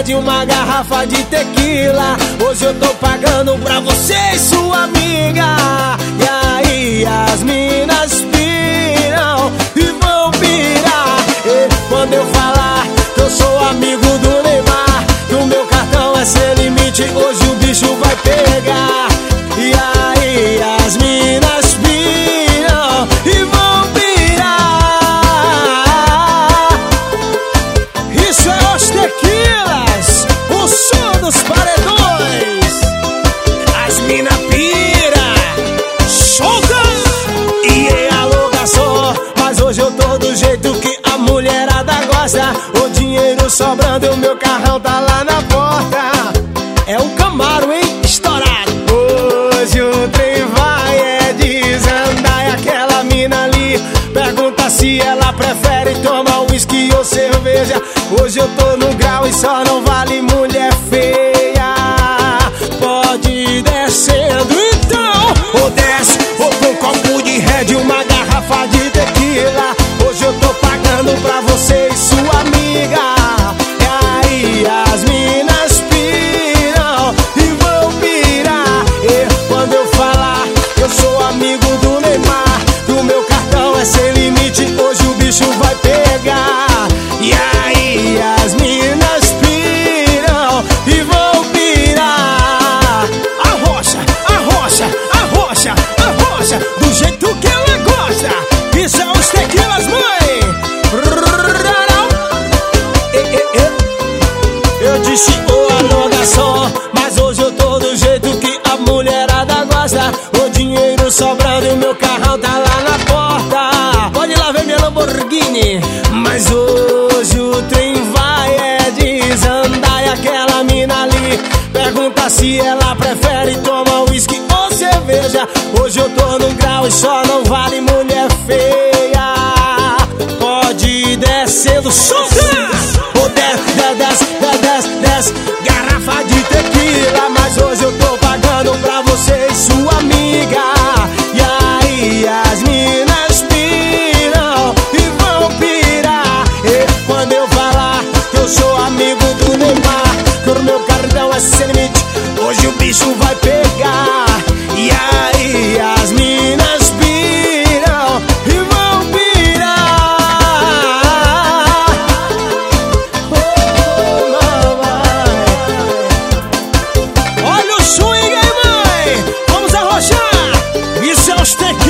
Red, uma garrafa de tequila. Hoje eu tô pagando pra você e sua amiga. E aí as minas piram e vão pirar. E quando eu falar que eu sou amigo do Neymar, que o meu cartão é sem limite, hoje o bicho vai pegar. E aí as minas piram e vão pirar. Isso é os tequilas, o som dos paredões. As mina pira, solta. E é alô garçom, mas hoje eu tô do jeito que a mulherada gosta. O dinheiro sobrando e o meu carrão tá lá na porta. É um Camaro, hein? Estourado. Hoje o trem vai é desandar. E aquela mina ali pergunta se ela prefere tomar uísque ou cerveja. Hoje eu tô no grau e só não vale mulher feia. Pode ir descendo então, ou desce, ou com um copo de Red, uma garrafa de tequila. Hoje eu tô pagando pra você e sua amiga. E aí as minas piram e vão pirar. E quando eu falar que eu sou amigo do Neymar, que o meu cartão é sem limite, hoje o bicho vai pegar. E aí as minas piram e vão pirar. Arrocha, arrocha, arrocha, arrocha, do jeito que ela gosta. Isso é os tequilas, mãe. Eu disse ô alô garçom, mas hoje eu tô do jeito que a mulherada gosta. O dinheiro sobrando e o meu carrão tá lá na porta. Pode lá ver minha Lamborghini. Mas hoje o trem vai é desandar. E aquela mina ali pergunta se ela prefere tomar uísque ou cerveja. Hoje eu tô no grau e só não vale mulher feia. Pode ir descendo, solta! Ou desce, garrafa de tequila. Mas hoje eu tô pagando pra você e sua amiga. E aí as minas piram e vão pirar. E quando eu falar que eu sou amigo do Neymar, que o meu cartão é sem limite, hoje o bicho vai pegar. E aí as minas piram e vão pirar. Oh, mamãe, olha o swing aí, mãe. Vamos arrochar. Isso é os tequilas.